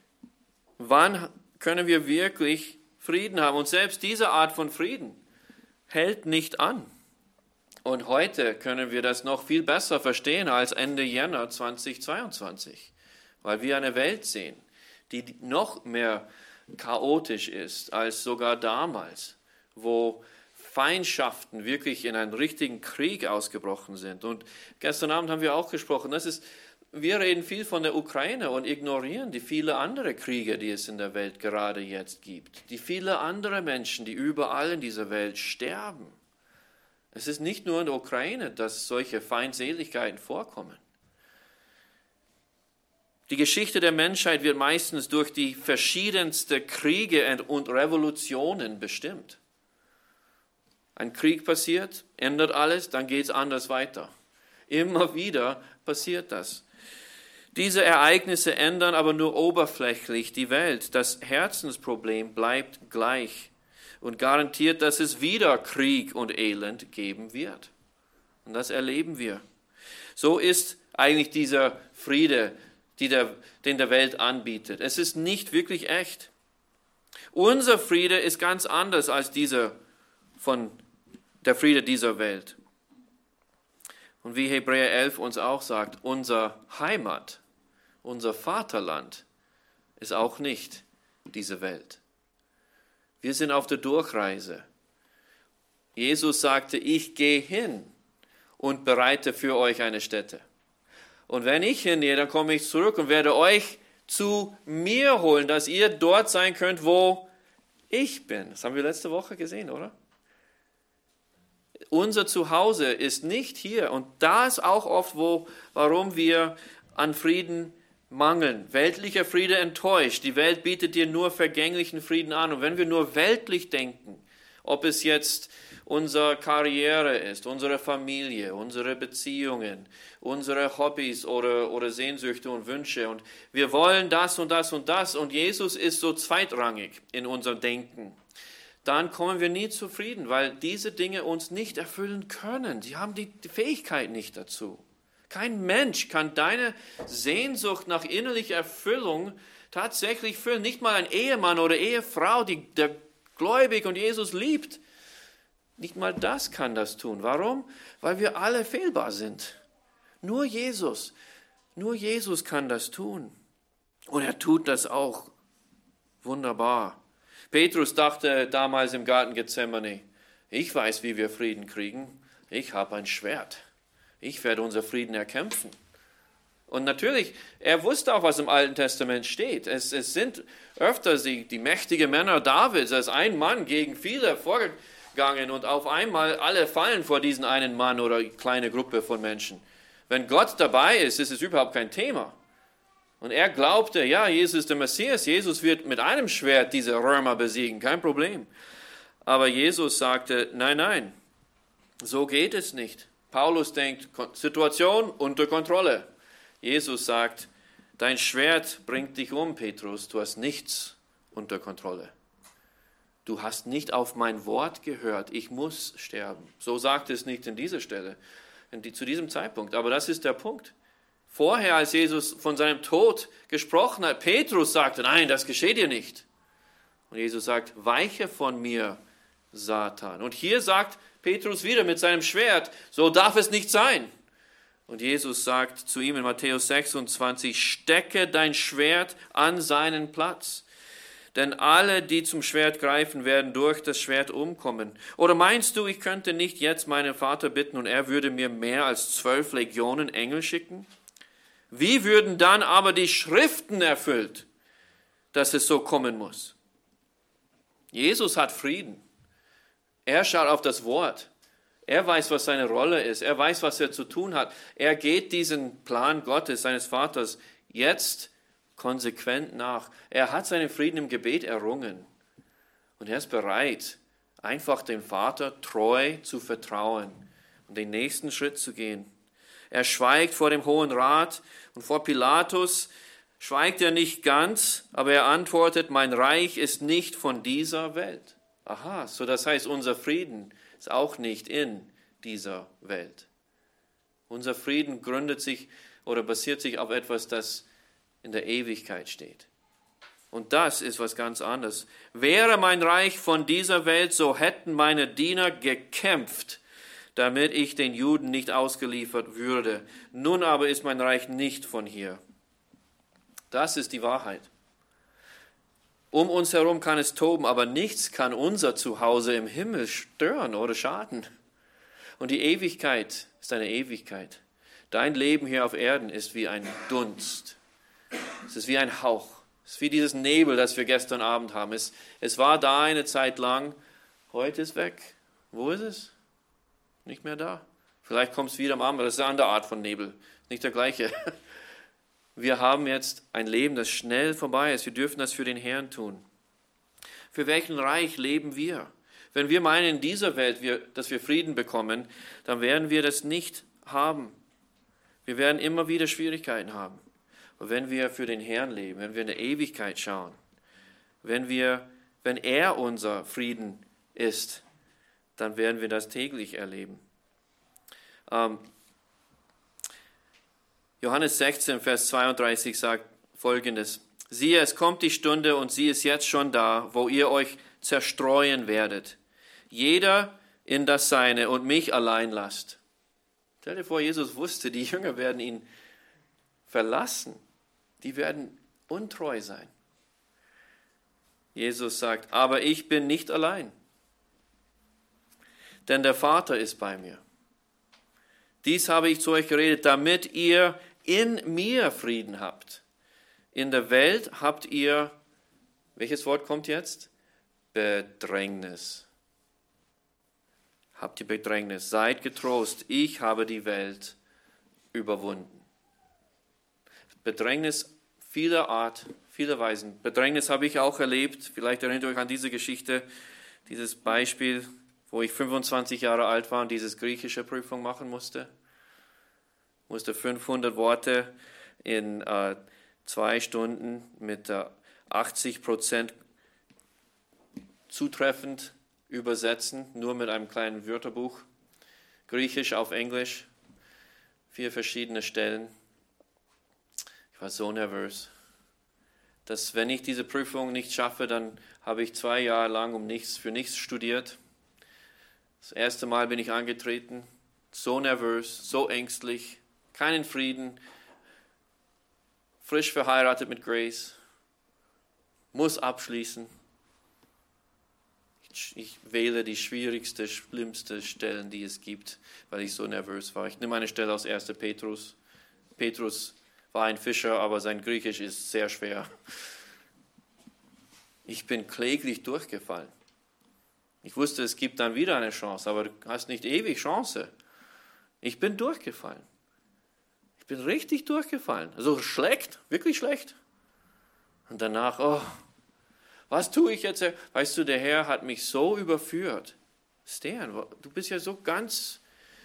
Wann können wir wirklich Frieden haben? Und selbst diese Art von Frieden hält nicht an. Und heute können wir das noch viel besser verstehen als Ende Jänner 2022, weil wir eine Welt sehen, die noch mehr chaotisch ist als sogar damals, wo Feindschaften wirklich in einen richtigen Krieg ausgebrochen sind. Und gestern Abend haben wir auch gesprochen, wir reden viel von der Ukraine und ignorieren die viele andere Kriege, die es in der Welt gerade jetzt gibt. Die viele andere Menschen, die überall in dieser Welt sterben. Es ist nicht nur in der Ukraine, dass solche Feindseligkeiten vorkommen. Die Geschichte der Menschheit wird meistens durch die verschiedensten Kriege und Revolutionen bestimmt. Ein Krieg passiert, ändert alles, dann geht es anders weiter. Immer wieder passiert das. Diese Ereignisse ändern aber nur oberflächlich die Welt. Das Herzensproblem bleibt gleich und garantiert, dass es wieder Krieg und Elend geben wird. Und das erleben wir. So ist eigentlich dieser Friede, den der Welt anbietet. Es ist nicht wirklich echt. Unser Friede ist ganz anders als der Friede dieser Welt. Und wie Hebräer 11 uns auch sagt, unser Heimat, unser Vaterland ist auch nicht diese Welt. Wir sind auf der Durchreise. Jesus sagte, ich gehe hin und bereite für euch eine Stätte. Und wenn ich hingehe, dann komme ich zurück und werde euch zu mir holen, dass ihr dort sein könnt, wo ich bin. Das haben wir letzte Woche gesehen, oder? Unser Zuhause ist nicht hier. Und da ist auch oft, warum wir an Frieden mangeln. Weltlicher Friede enttäuscht. Die Welt bietet dir nur vergänglichen Frieden an. Und wenn wir nur weltlich denken, ob es jetzt unsere Karriere ist, unsere Familie, unsere Beziehungen, unsere Hobbys oder Sehnsüchte und Wünsche. Und wir wollen das und das und das. Und Jesus ist so zweitrangig in unserem Denken. Dann kommen wir nie zufrieden, weil diese Dinge uns nicht erfüllen können. Sie haben die Fähigkeit nicht dazu. Kein Mensch kann deine Sehnsucht nach innerlicher Erfüllung tatsächlich füllen. Nicht mal ein Ehemann oder Ehefrau, der gläubig und Jesus liebt. Nicht mal das kann das tun. Warum? Weil wir alle fehlbar sind. Nur Jesus kann das tun. Und er tut das auch wunderbar. Petrus dachte damals im Garten Gethsemane, ich weiß, wie wir Frieden kriegen. Ich habe ein Schwert. Ich werde unser Frieden erkämpfen. Und natürlich, er wusste auch, was im Alten Testament steht. Es sind öfters die mächtigen Männer Davids, als ein Mann gegen viele vorgegangen und auf einmal alle fallen vor diesen einen Mann oder kleine Gruppe von Menschen. Wenn Gott dabei ist, ist es überhaupt kein Thema. Und er glaubte, ja, Jesus ist der Messias, Jesus wird mit einem Schwert diese Römer besiegen, kein Problem. Aber Jesus sagte, nein, so geht es nicht. Paulus denkt, Situation unter Kontrolle. Jesus sagt, dein Schwert bringt dich um, Petrus, du hast nichts unter Kontrolle. Du hast nicht auf mein Wort gehört, ich muss sterben. So sagt es nicht in dieser Stelle, zu diesem Zeitpunkt, aber das ist der Punkt. Vorher, als Jesus von seinem Tod gesprochen hat, Petrus sagte, nein, das geschieht dir nicht. Und Jesus sagt, weiche von mir, Satan. Und hier sagt Petrus wieder mit seinem Schwert, so darf es nicht sein. Und Jesus sagt zu ihm in Matthäus 26, stecke dein Schwert an seinen Platz. Denn alle, die zum Schwert greifen, werden durch das Schwert umkommen. Oder meinst du, ich könnte nicht jetzt meinen Vater bitten und er würde mir mehr als 12 Legionen Engel schicken? Wie würden dann aber die Schriften erfüllt, dass es so kommen muss? Jesus hat Frieden. Er schaut auf das Wort. Er weiß, was seine Rolle ist. Er weiß, was er zu tun hat. Er geht diesen Plan Gottes, seines Vaters, jetzt konsequent nach. Er hat seinen Frieden im Gebet errungen. Und er ist bereit, einfach dem Vater treu zu vertrauen und den nächsten Schritt zu gehen. Er schweigt vor dem Hohen Rat und vor Pilatus schweigt er nicht ganz, aber er antwortet, mein Reich ist nicht von dieser Welt. Aha, so das heißt, unser Frieden ist auch nicht in dieser Welt. Unser Frieden gründet sich oder basiert sich auf etwas, das in der Ewigkeit steht. Und das ist was ganz anderes. Wäre mein Reich von dieser Welt, so hätten meine Diener gekämpft, damit ich den Juden nicht ausgeliefert würde. Nun aber ist mein Reich nicht von hier. Das ist die Wahrheit. Um uns herum kann es toben, aber nichts kann unser Zuhause im Himmel stören oder schaden. Und die Ewigkeit ist eine Ewigkeit. Dein Leben hier auf Erden ist wie ein Dunst. Es ist wie ein Hauch. Es ist wie dieses Nebel, das wir gestern Abend haben. Es war da eine Zeit lang, heute ist weg. Wo ist es? Nicht mehr da. Vielleicht kommt es wieder am Abend, aber das ist eine andere Art von Nebel, nicht der gleiche. Wir haben jetzt ein Leben, das schnell vorbei ist. Wir dürfen das für den Herrn tun. Für welchen Reich leben wir? Wenn wir meinen, in dieser Welt, dass wir Frieden bekommen, dann werden wir das nicht haben. Wir werden immer wieder Schwierigkeiten haben. Aber wenn wir für den Herrn leben, wenn wir in der Ewigkeit schauen, wenn er unser Frieden ist, dann werden wir das täglich erleben. Johannes 16, Vers 32 sagt Folgendes: Siehe, es kommt die Stunde und sie ist jetzt schon da, wo ihr euch zerstreuen werdet. Jeder in das Seine und mich allein lasst. Stell dir vor, Jesus wusste, die Jünger werden ihn verlassen. Die werden untreu sein. Jesus sagt, aber ich bin nicht allein, denn der Vater ist bei mir. Dies habe ich zu euch geredet, damit ihr in mir Frieden habt. In der Welt habt ihr, welches Wort kommt jetzt? Bedrängnis. Habt ihr Bedrängnis? Seid getrost, ich habe die Welt überwunden. Bedrängnis vieler Art, vieler Weisen. Bedrängnis habe ich auch erlebt. Vielleicht erinnert ihr euch an diese Geschichte, dieses Beispiel, wo ich 25 Jahre alt war und diese griechische Prüfung machen musste. Ich musste 500 Worte in 2 Stunden mit 80% zutreffend übersetzen, nur mit einem kleinen Wörterbuch. Griechisch auf Englisch, 4 verschiedene Stellen. Ich war so nervös, dass wenn ich diese Prüfung nicht schaffe, dann habe ich 2 Jahre lang für nichts studiert. Das erste Mal bin ich angetreten, so nervös, so ängstlich, keinen Frieden, frisch verheiratet mit Grace, muss abschließen. Ich wähle die schwierigste, schlimmste Stellen, die es gibt, weil ich so nervös war. Ich nehme eine Stelle aus 1. Petrus. Petrus war ein Fischer, aber sein Griechisch ist sehr schwer. Ich bin kläglich durchgefallen. Ich wusste, es gibt dann wieder eine Chance, aber du hast nicht ewig Chance. Ich bin durchgefallen. Ich bin richtig durchgefallen. Also schlecht, wirklich schlecht. Und danach, was tue ich jetzt? Weißt du, der Herr hat mich so überführt. Stan, du bist ja so ganz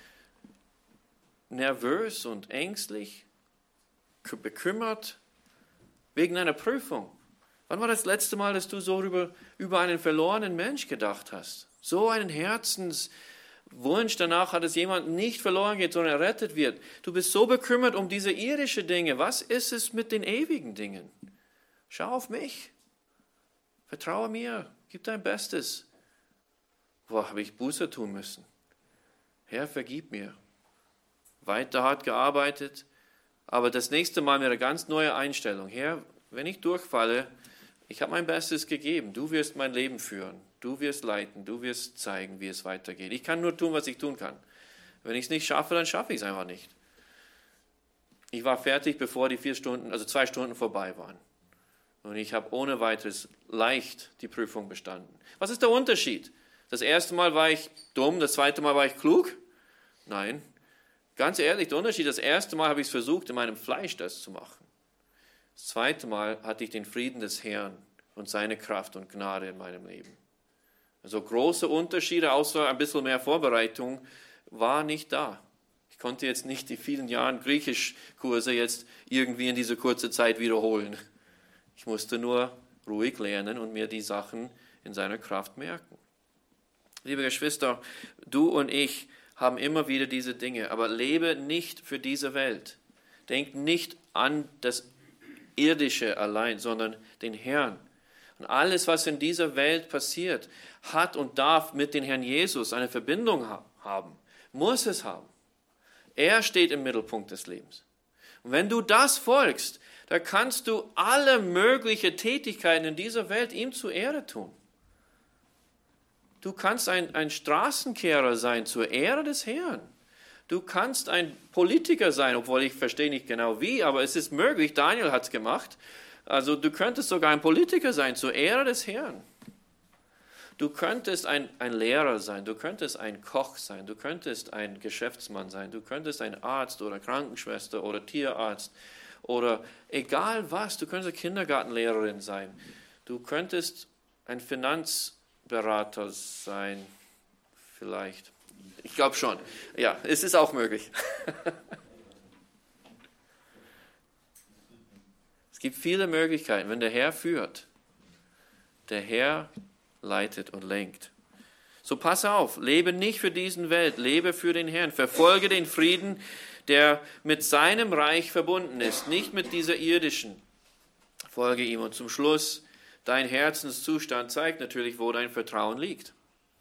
nervös und ängstlich, bekümmert wegen einer Prüfung. Wann war das letzte Mal, dass du so über einen verlorenen Mensch gedacht hast? So einen Herzenswunsch danach hat, dass jemand nicht verloren geht, sondern errettet wird. Du bist so bekümmert um diese irdischen Dinge. Was ist es mit den ewigen Dingen? Schau auf mich. Vertraue mir. Gib dein Bestes. Wo habe ich Buße tun müssen? Herr, vergib mir. Weiter hart gearbeitet, aber das nächste Mal mit einer ganz neuen Einstellung. Herr, wenn ich durchfalle, ich habe mein Bestes gegeben. Du wirst mein Leben führen. Du wirst leiten. Du wirst zeigen, wie es weitergeht. Ich kann nur tun, was ich tun kann. Wenn ich es nicht schaffe, dann schaffe ich es einfach nicht. Ich war fertig, bevor die 2 Stunden vorbei waren. Und ich habe ohne weiteres leicht die Prüfung bestanden. Was ist der Unterschied? Das erste Mal war ich dumm, das zweite Mal war ich klug? Nein. Ganz ehrlich, der Unterschied, das erste Mal habe ich es versucht, in meinem Fleisch das zu machen. Das zweite Mal hatte ich den Frieden des Herrn und seine Kraft und Gnade in meinem Leben. Also große Unterschiede, außer ein bisschen mehr Vorbereitung, war nicht da. Ich konnte jetzt nicht die vielen Jahre Griechischkurse jetzt irgendwie in dieser kurzen Zeit wiederholen. Ich musste nur ruhig lernen und mir die Sachen in seiner Kraft merken. Liebe Geschwister, du und ich haben immer wieder diese Dinge, aber lebe nicht für diese Welt. Denk nicht an das Irdische allein, sondern den Herrn. Und alles, was in dieser Welt passiert, hat und darf mit dem Herrn Jesus eine Verbindung haben, muss es haben. Er steht im Mittelpunkt des Lebens. Und wenn du das folgst, dann kannst du alle möglichen Tätigkeiten in dieser Welt ihm zur Ehre tun. Du kannst ein Straßenkehrer sein zur Ehre des Herrn. Du kannst ein Politiker sein, obwohl ich verstehe nicht genau wie, aber es ist möglich, Daniel hat es gemacht. Also du könntest sogar ein Politiker sein zur Ehre des Herrn. Du könntest ein Lehrer sein, du könntest ein Koch sein, du könntest ein Geschäftsmann sein, du könntest ein Arzt oder Krankenschwester oder Tierarzt oder egal was, du könntest Kindergartenlehrerin sein, du könntest ein Finanzberater sein, vielleicht. Ich glaube schon, ja, es ist auch möglich. Es gibt viele Möglichkeiten, wenn der Herr führt, der Herr leitet und lenkt. So pass auf, lebe nicht für diesen Welt, lebe für den Herrn. Verfolge den Frieden, der mit seinem Reich verbunden ist, nicht mit dieser irdischen. Folge ihm. Und zum Schluss, dein Herzenszustand zeigt natürlich, wo dein Vertrauen liegt.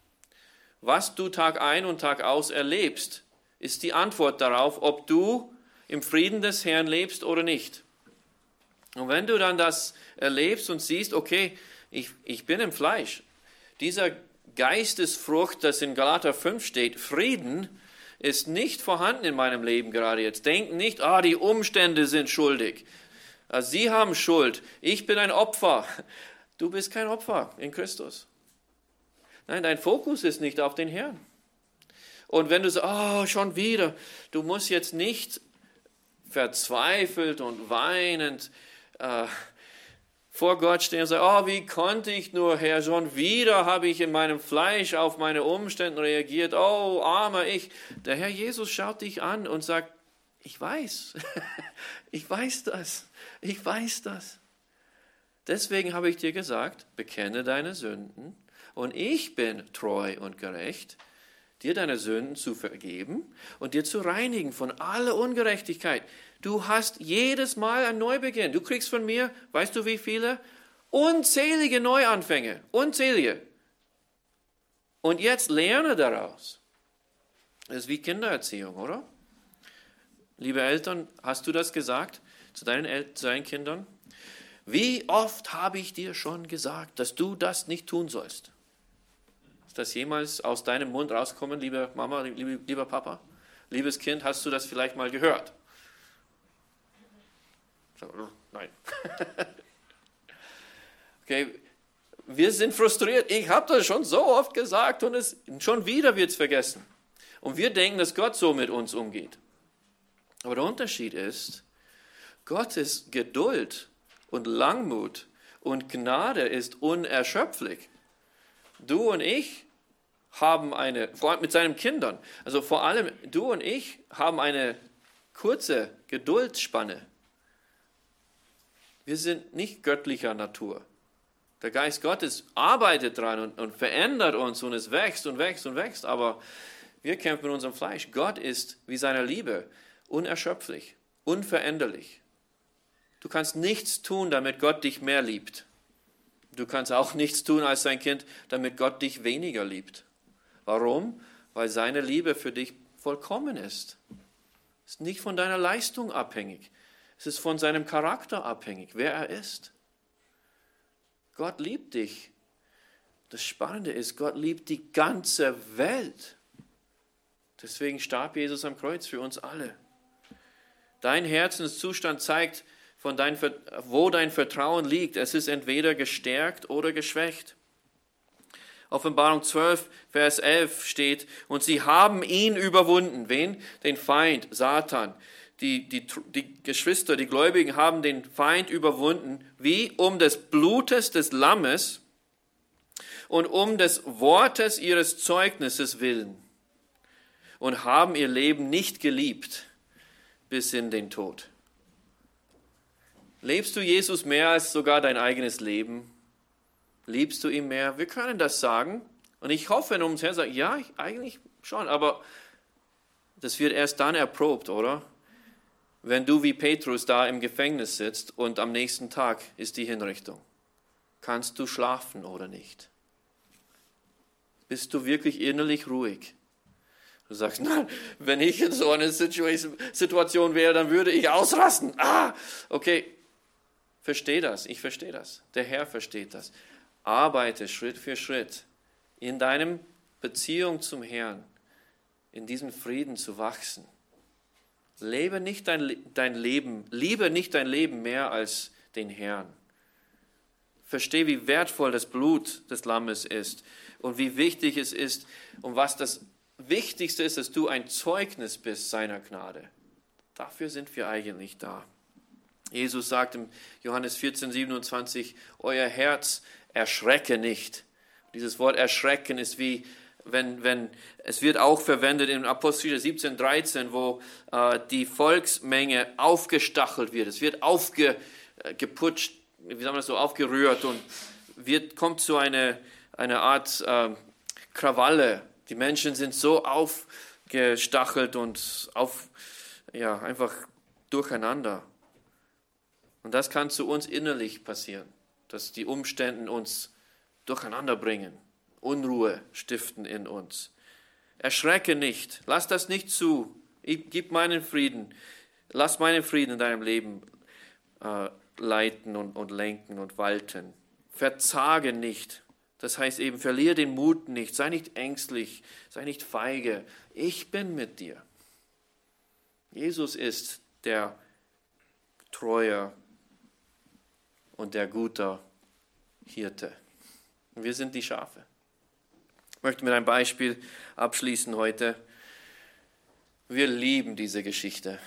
Was du Tag ein und Tag aus erlebst, ist die Antwort darauf, ob du im Frieden des Herrn lebst oder nicht. Und wenn du dann das erlebst und siehst, okay, ich bin im Fleisch, dieser Geistesfrucht, das in Galater 5 steht, Frieden, ist nicht vorhanden in meinem Leben gerade jetzt. Denk nicht, die Umstände sind schuldig. Sie haben Schuld. Ich bin ein Opfer. Du bist kein Opfer in Christus. Nein, dein Fokus ist nicht auf den Herrn. Und wenn du sagst, schon wieder, du musst jetzt nicht verzweifelt und weinend vor Gott stehen und sagen, wie konnte ich nur, Herr, schon wieder habe ich in meinem Fleisch auf meine Umstände reagiert, armer ich. Der Herr Jesus schaut dich an und sagt, ich weiß, ich weiß das. Deswegen habe ich dir gesagt, bekenne deine Sünden und ich bin treu und gerecht, dir deine Sünden zu vergeben und dir zu reinigen von aller Ungerechtigkeit. Du hast jedes Mal einen Neubeginn. Du kriegst von mir, weißt du wie viele? Unzählige Neuanfänge. Unzählige. Und jetzt lerne daraus. Das ist wie Kindererziehung, oder? Liebe Eltern, hast du das gesagt zu deinen Kindern? Wie oft habe ich dir schon gesagt, dass du das nicht tun sollst? Ist das jemals aus deinem Mund rauskommen, liebe Mama, lieber Papa? Liebes Kind, hast du das vielleicht mal gehört? Nein. Okay, wir sind frustriert. Ich habe das schon so oft gesagt und schon wieder wird es vergessen. Und wir denken, dass Gott so mit uns umgeht. Aber der Unterschied ist, Gottes Geduld und Langmut und Gnade ist unerschöpflich. Du und ich haben vor allem mit seinen Kindern, also vor allem du und ich haben eine kurze Geduldsspanne. Wir sind nicht göttlicher Natur. Der Geist Gottes arbeitet dran und verändert uns und es wächst und wächst und wächst, aber wir kämpfen mit unserem Fleisch. Gott ist wie seine Liebe unerschöpflich, unveränderlich. Du kannst nichts tun, damit Gott dich mehr liebt. Du kannst auch nichts tun als sein Kind, damit Gott dich weniger liebt. Warum? Weil seine Liebe für dich vollkommen ist. Es ist nicht von deiner Leistung abhängig. Es ist von seinem Charakter abhängig, wer er ist. Gott liebt dich. Das Spannende ist, Gott liebt die ganze Welt. Deswegen starb Jesus am Kreuz für uns alle. Dein Herzenszustand zeigt, wo dein Vertrauen liegt. Es ist entweder gestärkt oder geschwächt. Offenbarung 12, Vers 11 steht, und sie haben ihn überwunden. Wen? Den Feind, Satan. Die Geschwister, die Gläubigen haben den Feind überwunden, wie um des Blutes des Lammes und um des Wortes ihres Zeugnisses willen und haben ihr Leben nicht geliebt bis in den Tod. Lebst du Jesus mehr als sogar dein eigenes Leben? Liebst du ihn mehr? Wir können das sagen. Und ich hoffe, wenn uns Herr sagt, ja, eigentlich schon, aber das wird erst dann erprobt, oder? wenn du wie Petrus da im Gefängnis sitzt und am nächsten Tag ist die Hinrichtung? Kannst du schlafen oder nicht? Bist du wirklich innerlich ruhig? Du sagst, nein, wenn ich in so einer Situation wäre, dann würde ich ausrasten. Okay, verstehe das, ich verstehe das. Der Herr versteht das. Arbeite Schritt für Schritt in deinem Beziehung zum Herrn, in diesem Frieden zu wachsen. Liebe nicht dein Leben mehr als den Herrn. Verstehe, wie wertvoll das Blut des Lammes ist und wie wichtig es ist und was das Wichtigste ist, dass du ein Zeugnis bist seiner Gnade. Dafür sind wir eigentlich da. Jesus sagt im Johannes 14,27, euer Herz erschrecke nicht. Dieses Wort erschrecken ist wie, wenn es wird auch verwendet in Apostelgeschichte 17,13, wo die Volksmenge aufgestachelt wird. Es wird aufgeputscht, wie sagen wir das so, aufgerührt und kommt zu einer Art Krawalle. Die Menschen sind so aufgestachelt und einfach durcheinander. Und das kann zu uns innerlich passieren, dass die Umstände uns durcheinander bringen, Unruhe stiften in uns. Erschrecke nicht, lass das nicht zu. Gib meinen Frieden, lass meinen Frieden in deinem Leben leiten und lenken und walten. Verzage nicht. Das heißt eben, verliere den Mut nicht, sei nicht ängstlich, sei nicht feige. Ich bin mit dir. Jesus ist der treue und der gute Hirte. Und wir sind die Schafe. Ich möchte mit einem Beispiel abschließen heute. Wir lieben diese Geschichte.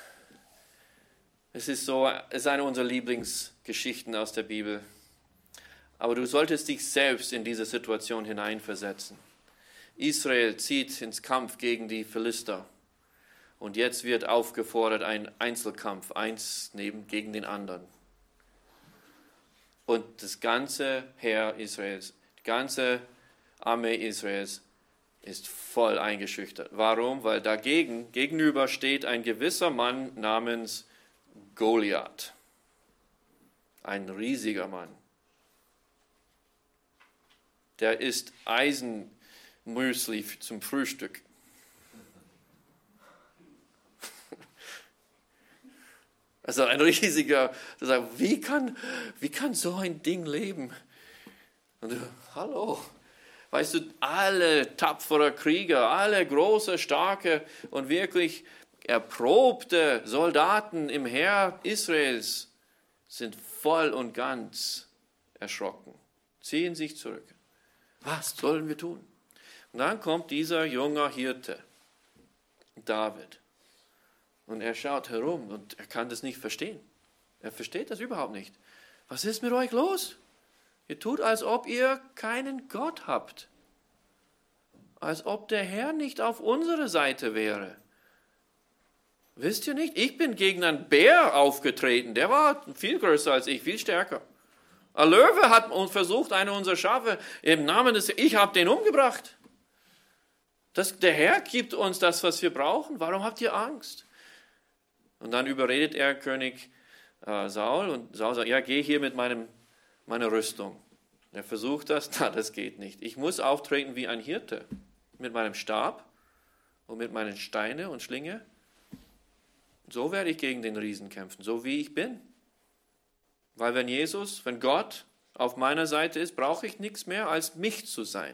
Es ist eine unserer Lieblingsgeschichten aus der Bibel. Aber du solltest dich selbst in diese Situation hineinversetzen. Israel zieht ins Kampf gegen die Philister. Und jetzt wird aufgefordert, ein Einzelkampf, eins gegen den anderen. Und das ganze Heer Israels, die ganze Armee Israels ist voll eingeschüchtert. Warum? Weil gegenüber steht ein gewisser Mann namens Goliath. Ein riesiger Mann. Der isst Eisenmüsli zum Frühstück. Also ein riesiger, der sagt, wie kann so ein Ding leben? Und hallo, weißt du, alle tapfere Krieger, alle große, starke und wirklich erprobte Soldaten im Heer Israels sind voll und ganz erschrocken, ziehen sich zurück. Was sollen wir tun? Und dann kommt dieser junge Hirte, David. Und er schaut herum und er kann das nicht verstehen. Er versteht das überhaupt nicht. Was ist mit euch los? Ihr tut, als ob ihr keinen Gott habt. Als ob der Herr nicht auf unserer Seite wäre. Wisst ihr nicht? Ich bin gegen einen Bär aufgetreten. Der war viel größer als ich, viel stärker. Ein Löwe hat versucht, eine unserer Schafe im Namen des, ich habe den umgebracht. Der Herr gibt uns das, was wir brauchen. Warum habt ihr Angst? Und dann überredet er König Saul und Saul sagt, ja, geh hier mit meiner Rüstung. Er versucht das, das geht nicht. Ich muss auftreten wie ein Hirte mit meinem Stab und mit meinen Steinen und Schlinge. So werde ich gegen den Riesen kämpfen, so wie ich bin. Weil wenn Gott auf meiner Seite ist, brauche ich nichts mehr, als mich zu sein.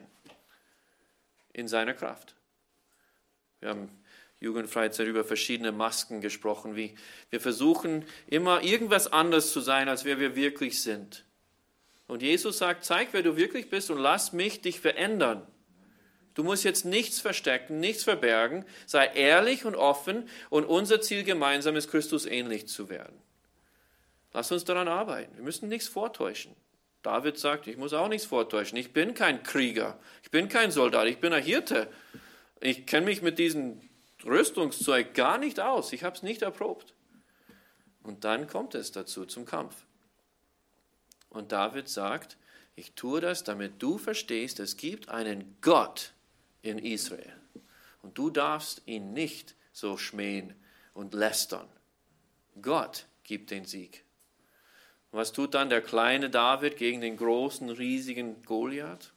In seiner Kraft. Wir haben Jugendfreizeit über verschiedene Masken gesprochen, wie wir versuchen immer irgendwas anderes zu sein, als wer wir wirklich sind. Und Jesus sagt, zeig, wer du wirklich bist und lass mich dich verändern. Du musst jetzt nichts verstecken, nichts verbergen, sei ehrlich und offen und unser Ziel gemeinsam ist, Christus ähnlich zu werden. Lass uns daran arbeiten. Wir müssen nichts vortäuschen. David sagt, ich muss auch nichts vortäuschen. Ich bin kein Krieger, ich bin kein Soldat, ich bin ein Hirte. Ich kenne mich mit diesem Rüstungszeug gar nicht aus. Ich habe es nicht erprobt. Und dann kommt es dazu, zum Kampf. Und David sagt, ich tue das, damit du verstehst, es gibt einen Gott in Israel. Und du darfst ihn nicht so schmähen und lästern. Gott gibt den Sieg. Was tut dann der kleine David gegen den großen, riesigen Goliath?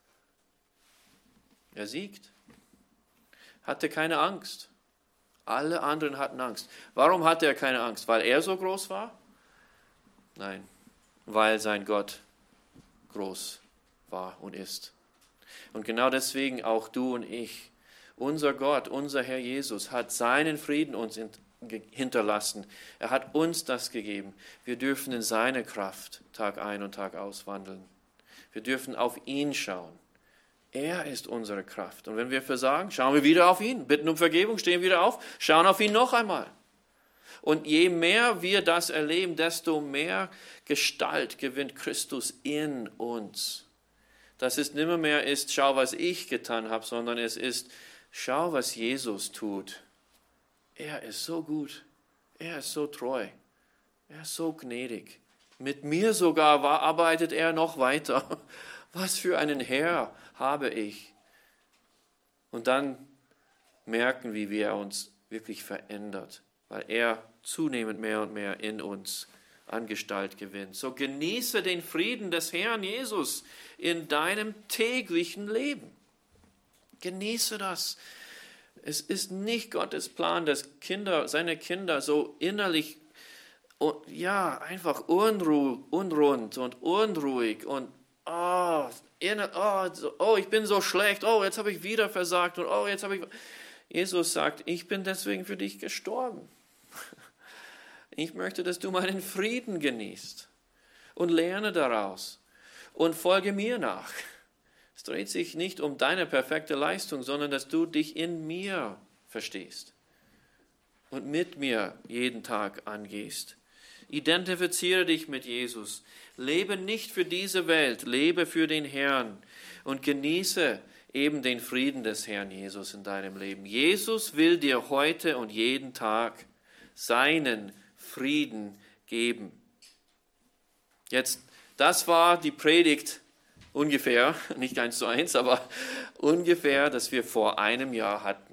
Er siegt. Hatte keine Angst. Alle anderen hatten Angst. Warum hatte er keine Angst? Weil er so groß war? Nein, weil sein Gott groß war und ist. Und genau deswegen auch du und ich. Unser Gott, unser Herr Jesus hat seinen Frieden uns hinterlassen. Er hat uns das gegeben. Wir dürfen in seine Kraft Tag ein und Tag aus wandeln. Wir dürfen auf ihn schauen. Er ist unsere Kraft. Und wenn wir versagen, schauen wir wieder auf ihn, bitten um Vergebung, stehen wieder auf, schauen auf ihn noch einmal. Und je mehr wir das erleben, desto mehr Gestalt gewinnt Christus in uns. Dass es nimmer mehr ist, schau, was ich getan habe, sondern es ist, schau, was Jesus tut. Er ist so gut, er ist so treu, er ist so gnädig. Mit mir sogar arbeitet er noch weiter. Was für einen Herr habe ich. Und dann merken wir, wie er uns wirklich verändert, weil er zunehmend mehr und mehr in uns an Gestalt gewinnt. So genieße den Frieden des Herrn Jesus in deinem täglichen Leben. Genieße das. Es ist nicht Gottes Plan, dass seine Kinder so innerlich, einfach unrund und unruhig und ich bin so schlecht, jetzt habe ich wieder versagt und jetzt habe ich... Jesus sagt, ich bin deswegen für dich gestorben. Ich möchte, dass du meinen Frieden genießt und lerne daraus und folge mir nach. Es dreht sich nicht um deine perfekte Leistung, sondern dass du dich in mir verstehst und mit mir jeden Tag angehst. Identifiziere dich mit Jesus. Lebe nicht für diese Welt, lebe für den Herrn und genieße eben den Frieden des Herrn Jesus in deinem Leben. Jesus will dir heute und jeden Tag seinen Frieden geben. Jetzt, das war die Predigt ungefähr, nicht 1:1, aber ungefähr, das wir vor einem Jahr hatten.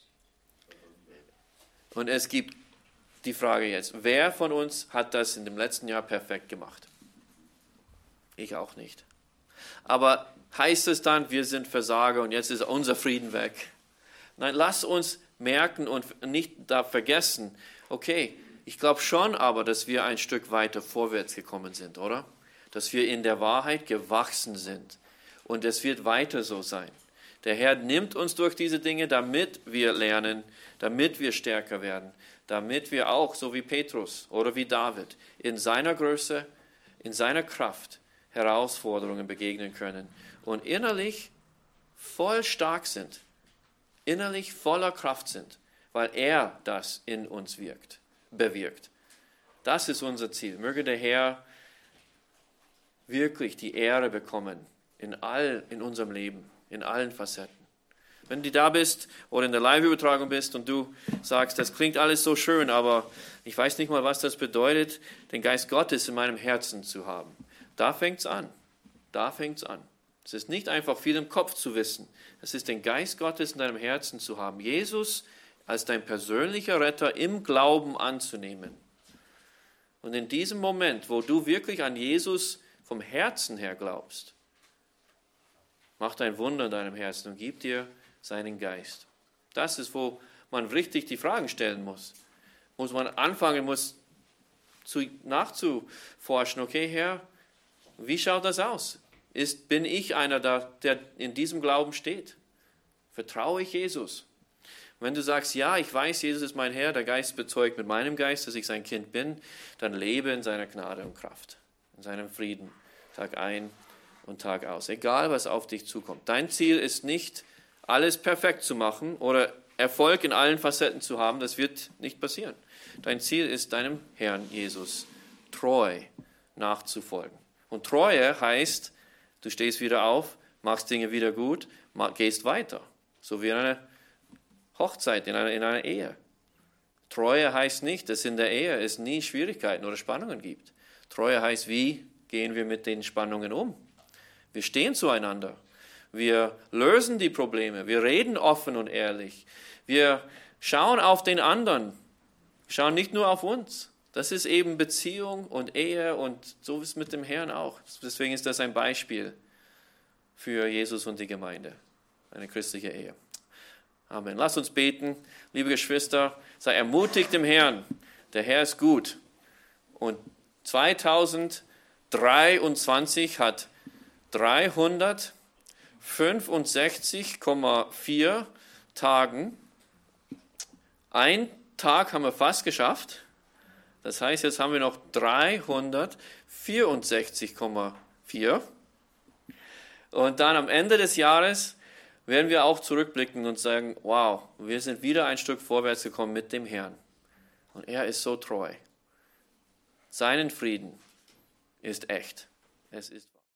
Und es gibt die Frage jetzt, wer von uns hat das in dem letzten Jahr perfekt gemacht? Ich auch nicht. Aber heißt es dann, wir sind Versager und jetzt ist unser Frieden weg? Nein, lass uns merken und nicht da vergessen, okay, ich glaube schon aber, dass wir ein Stück weiter vorwärts gekommen sind, oder? Dass wir in der Wahrheit gewachsen sind. Und es wird weiter so sein. Der Herr nimmt uns durch diese Dinge, damit wir lernen, damit wir stärker werden, damit wir auch, so wie Petrus oder wie David, in seiner Größe, in seiner Kraft Herausforderungen begegnen können und innerlich voll stark sind, innerlich voller Kraft sind, weil er das in uns bewirkt. Das ist unser Ziel. Möge der Herr wirklich die Ehre bekommen in unserem Leben, in allen Facetten. Wenn du da bist oder in der Live-Übertragung bist und du sagst, das klingt alles so schön, aber ich weiß nicht mal, was das bedeutet, den Geist Gottes in meinem Herzen zu haben. Da fängt es an. Da fängt es an. Es ist nicht einfach viel im Kopf zu wissen. Es ist den Geist Gottes in deinem Herzen zu haben. Jesus als dein persönlicher Retter im Glauben anzunehmen. Und in diesem Moment, wo du wirklich an Jesus vom Herzen her glaubst, macht ein Wunder in deinem Herzen und gibt dir seinen Geist. Das ist, wo man richtig die Fragen stellen muss. Muss man anfangen, nachzuforschen. Okay, Herr, wie schaut das aus? Bin ich einer, der in diesem Glauben steht? Vertraue ich Jesus? Wenn du sagst, ja, ich weiß, Jesus ist mein Herr, der Geist bezeugt mit meinem Geist, dass ich sein Kind bin, dann lebe in seiner Gnade und Kraft, in seinem Frieden, Tag ein und Tag aus. Egal, was auf dich zukommt. Dein Ziel ist nicht, alles perfekt zu machen oder Erfolg in allen Facetten zu haben. Das wird nicht passieren. Dein Ziel ist, deinem Herrn Jesus treu nachzufolgen. Und Treue heißt, du stehst wieder auf, machst Dinge wieder gut, gehst weiter. So wie in einer Hochzeit, in einer Ehe. Treue heißt nicht, dass in der Ehe es nie Schwierigkeiten oder Spannungen gibt. Treue heißt, wie gehen wir mit den Spannungen um? Wir stehen zueinander. Wir lösen die Probleme. Wir reden offen und ehrlich. Wir schauen auf den anderen. schauen nicht nur auf uns. Das ist eben Beziehung und Ehe und so ist es mit dem Herrn auch. Deswegen ist das ein Beispiel für Jesus und die Gemeinde, eine christliche Ehe. Amen. Lasst uns beten, liebe Geschwister, sei ermutigt im Herrn. Der Herr ist gut. Und 2023 hat 365,4 Tagen. Ein Tag haben wir fast geschafft. Das heißt, jetzt haben wir noch 364,4. Und dann am Ende des Jahres werden wir auch zurückblicken und sagen, wow, wir sind wieder ein Stück vorwärts gekommen mit dem Herrn. Und er ist so treu. Seinen Frieden ist echt. Es ist wahr.